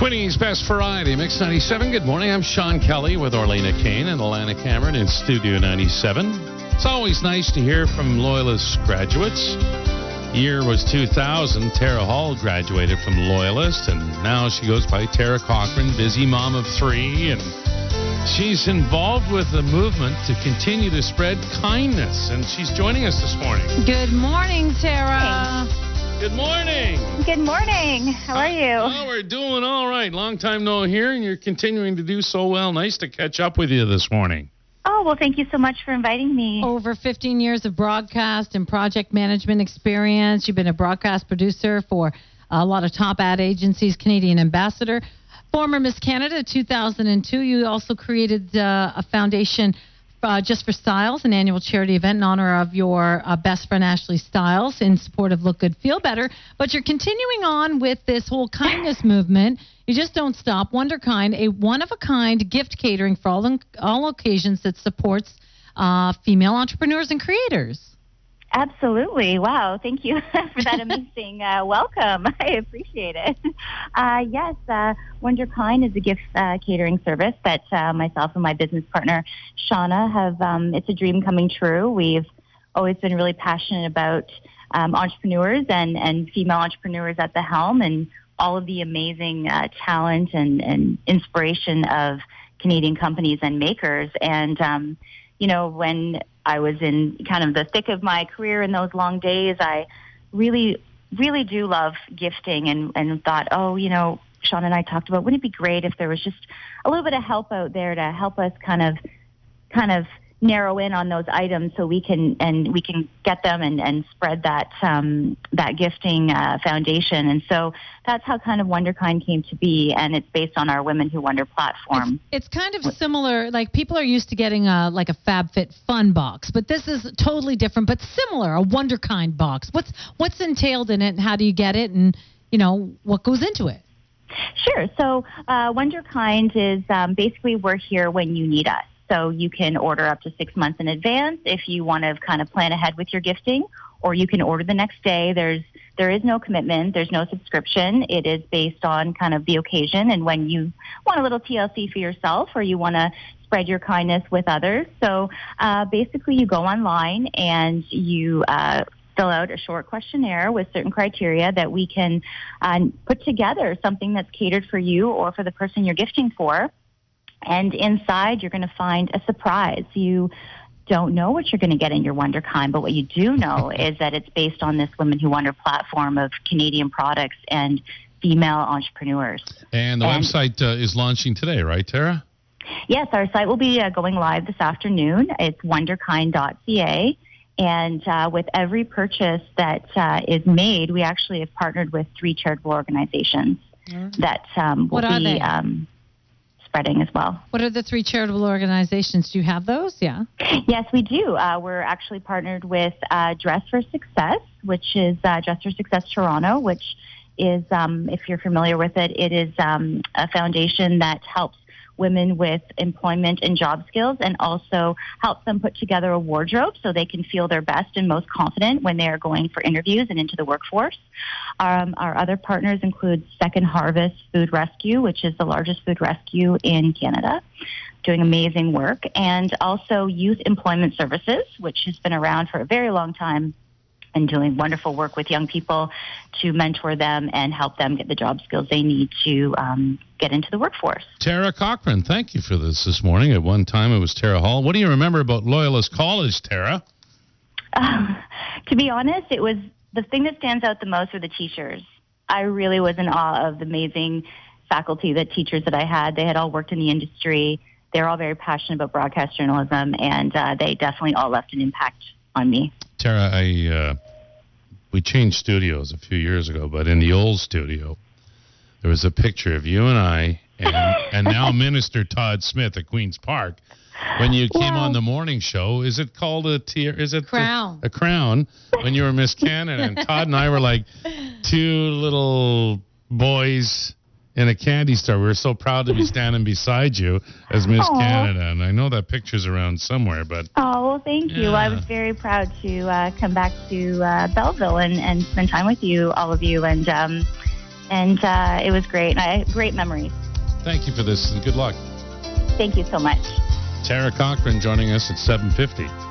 Quinny's Best Variety, Mix 97. Good morning. I'm Sean Kelly with Orlena Kane and Alana Cameron in Studio 97. It's always nice to hear from Loyalist graduates. Year was 2000. Tara Hall graduated from Loyalist, and now she goes by Tara Cochran, busy mom of three, and she's involved with the movement to continue to spread kindness, and she's joining us this morning. Good morning, Tara. Thanks. Good morning. Good morning. How are you? Oh, we're doing all right. Long time no hear, and you're continuing to do so well. Nice to catch up with you this morning. Oh, well, thank you so much for inviting me. Over 15 years of broadcast and project management experience. You've been a broadcast producer for a lot of top ad agencies, Canadian ambassador. Former Miss Canada 2002. You also created a foundation Just for Styles, an annual charity event in honor of your best friend Ashley Styles in support of Look Good, Feel Better. But you're continuing on with this whole kindness movement. You just don't stop. WonderKind, a one-of-a-kind gift catering for all occasions that supports female entrepreneurs and creators. Absolutely. Wow. Thank you for that amazing welcome. I appreciate it. Yes, WonderKind is a gift catering service that myself and my business partner, Shauna, have. It's a dream coming true. We've always been really passionate about entrepreneurs and female entrepreneurs at the helm and all of the amazing talent and inspiration of Canadian companies and makers. And, you know, when I was in kind of the thick of my career in those long days, I really, really do love gifting and thought, oh, you know, Sean and I talked about, wouldn't it be great if there was just a little bit of help out there to help us kind of narrow in on those items so we can get them and spread that gifting foundation. And so that's how kind of WonderKind came to be, and it's based on our Women Who Wonder platform. It's kind of similar, like people are used to getting like a FabFitFun box, but this is totally different, but similar, a WonderKind box. What's entailed in it, and how do you get it, and you know what goes into it? Sure. So WonderKind is basically we're here when you need us. So you can order up to 6 months in advance if you want to kind of plan ahead with your gifting, or you can order the next day. There is no commitment. There's no subscription. It is based on kind of the occasion and when you want a little TLC for yourself or you want to spread your kindness with others. So basically you go online and you fill out a short questionnaire with certain criteria that we can put together something that's catered for you or for the person you're gifting for. And inside, you're going to find a surprise. You don't know what you're going to get in your WonderKind, but what you do know is that it's based on this Women Who Wonder platform of Canadian products and female entrepreneurs. And the website is launching today, right, Tara? Yes, our site will be going live this afternoon. It's wonderkind.ca. And with every purchase that is made, we actually have partnered with 3 charitable organizations that will be spreading as well. What are the 3 charitable organizations? Do you have those? Yeah. Yes, we do. We're actually partnered with Dress for Success, which is Dress for Success Toronto, which is, if you're familiar with it, it is a foundation that helps women with employment and job skills and also helps them put together a wardrobe so they can feel their best and most confident when they are going for interviews and into the workforce. Our other partners include Second Harvest Food Rescue, which is the largest food rescue in Canada, doing amazing work, and also Youth Employment Services, which has been around for a very long time and doing wonderful work with young people to mentor them and help them get the job skills they need to get into the workforce. Tara Cochran, thank you for this morning. At one time, it was Tara Hall. What do you remember about Loyalist College, Tara? To be honest, it was the thing that stands out the most were the teachers. I really was in awe of the amazing faculty, the teachers that I had. They had all worked in the industry. They're all very passionate about broadcast journalism, and they definitely all left an impact on me. Tara, we changed studios a few years ago, but in the old studio, there was a picture of you and I and now Minister Todd Smith at Queen's Park. When you came on the morning show, is it called a tier? Is it crown? A crown. When you were Miss Canada, and Todd and I were like 2 little boys in a candy store. We were so proud to be standing beside you as Miss Canada, and I know that picture's around somewhere. But well, thank you. I was very proud to come back to Belleville and spend time with you, all of you, and And it was great. Great memories. Thank you for this, and good luck. Thank you so much. Tara Cochran joining us at 7:50.